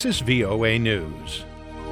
This is VOA News.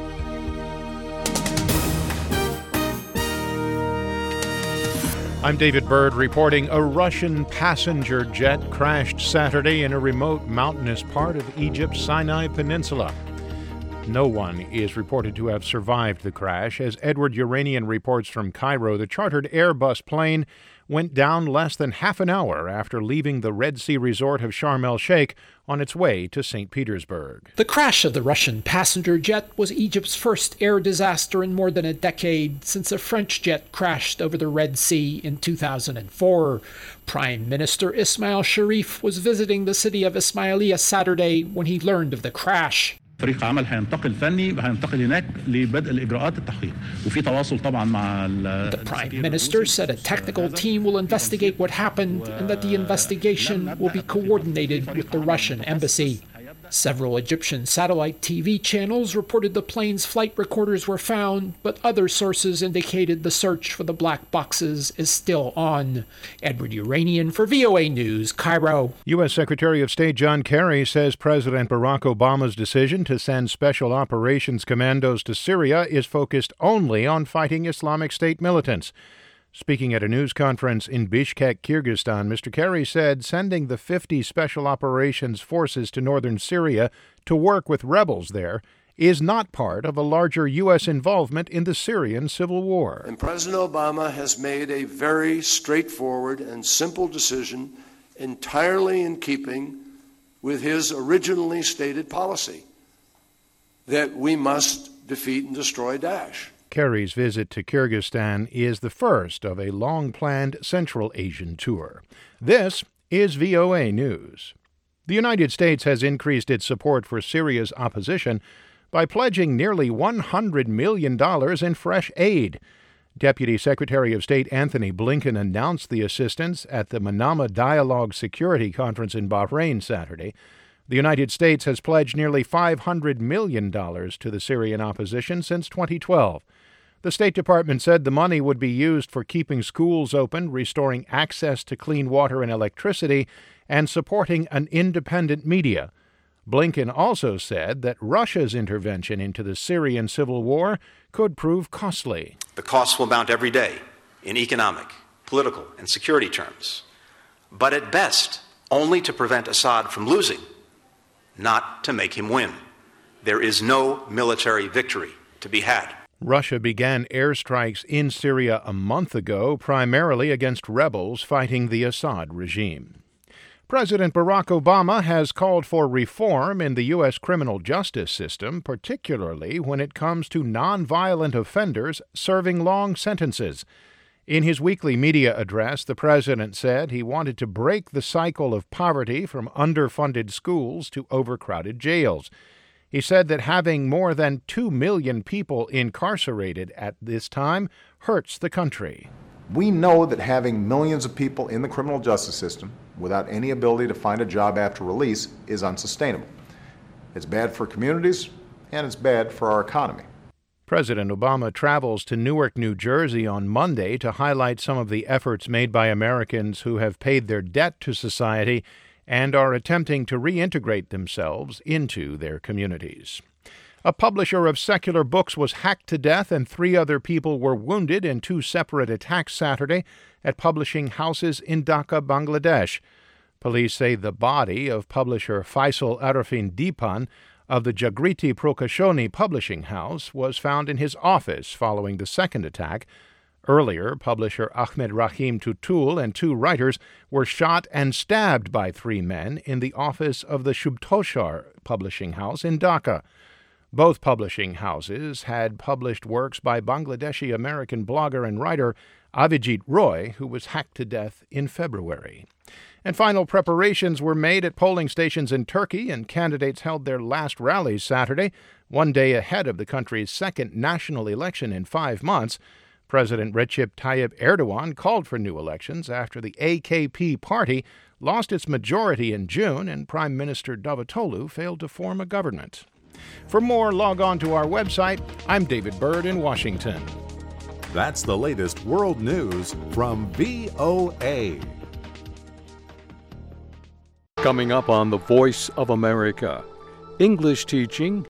I'm David Byrd reporting a Russian passenger jet crashed Saturday in a remote mountainous part of Egypt's Sinai Peninsula. No one is reported to have survived the crash. As Edward Uranian reports from Cairo, the chartered Airbus plane went down less than half an hour after leaving the Red Sea resort of Sharm el-Sheikh on its way to St. Petersburg. The crash of the Russian passenger jet was Egypt's first air disaster in more than a decade since a French jet crashed over the Red Sea in 2004. Prime Minister Ismail Sharif was visiting the city of Ismailia Saturday when he learned of the crash. فريق عمل هينتقل فني هينتقل هناك لبدء الإجراءات التحقيق وفي تواصل طبعا مع The Prime Minister said a technical team will investigate what happened and that the investigation will be coordinated with the Russian embassy. Several Egyptian satellite TV channels reported the plane's flight recorders were found, but other sources indicated the search for the black boxes is still on. Edward Uranian for VOA News, Cairo. U.S. Secretary of State John Kerry says President Barack Obama's decision to send Special Operations Commandos to Syria is focused only on fighting Islamic State militants. Speaking at a news conference in Bishkek, Kyrgyzstan, Mr. Kerry said sending the 50 Special Operations Forces to northern Syria to work with rebels there is not part of a larger U.S. involvement in the Syrian civil war. And President Obama has made a very straightforward and simple decision entirely in keeping with his originally stated policy that we must defeat and destroy Daesh. Kerry's visit to Kyrgyzstan is the first of a long-planned Central Asian tour. This is VOA News. The United States has increased its support for Syria's opposition by pledging nearly $100 million in fresh aid. Deputy Secretary of State Anthony Blinken announced the assistance at the Manama Dialogue Security Conference in Bahrain Saturday. The United States has pledged nearly $500 million to the Syrian opposition since 2012. The State Department said the money would be used for keeping schools open, restoring access to clean water and electricity, and supporting an independent media. Blinken also said that Russia's intervention into the Syrian civil war could prove costly. The costs will mount every day in economic, political, and security terms, but at best only to prevent Assad from losing, not to make him win. There is no military victory to be had. Russia began airstrikes in Syria a month ago, primarily against rebels fighting the Assad regime. President Barack Obama has called for reform in the U.S. criminal justice system, particularly when it comes to nonviolent offenders serving long sentences. In his weekly media address, the president said he wanted to break the cycle of poverty from underfunded schools to overcrowded jails. He said that having more than 2 million people incarcerated at this time hurts the country. We know that having millions of people in the criminal justice system without any ability to find a job after release is unsustainable. It's bad for communities, and it's bad for our economy. President Obama travels to Newark, New Jersey on Monday to highlight some of the efforts made by Americans who have paid their debt to society and are attempting to reintegrate themselves into their communities. A publisher of secular books was hacked to death and 3 other people were wounded in 2 separate attacks Saturday at publishing houses in Dhaka, Bangladesh. Police say the body of publisher Faisal Arifin Dipan of the Jagriti Prakashoni publishing house was found in his office following the second attack. Earlier, publisher Ahmed Rahim Tutul and 2 writers were shot and stabbed by 3 men in the office of the Shubtoshar publishing house in Dhaka. Both publishing houses had published works by Bangladeshi-American blogger and writer Avijit Roy, who was hacked to death in February. And final preparations were made at polling stations in Turkey, and candidates held their last rallies Saturday, one day ahead of the country's second national election in 5 months. President Recep Tayyip Erdogan called for new elections after the AKP party lost its majority in June and Prime Minister Davutoglu failed to form a government. For more, log on to our website. I'm David Byrd in Washington. That's the latest world news from VOA. Coming up on The Voice of America, English teaching,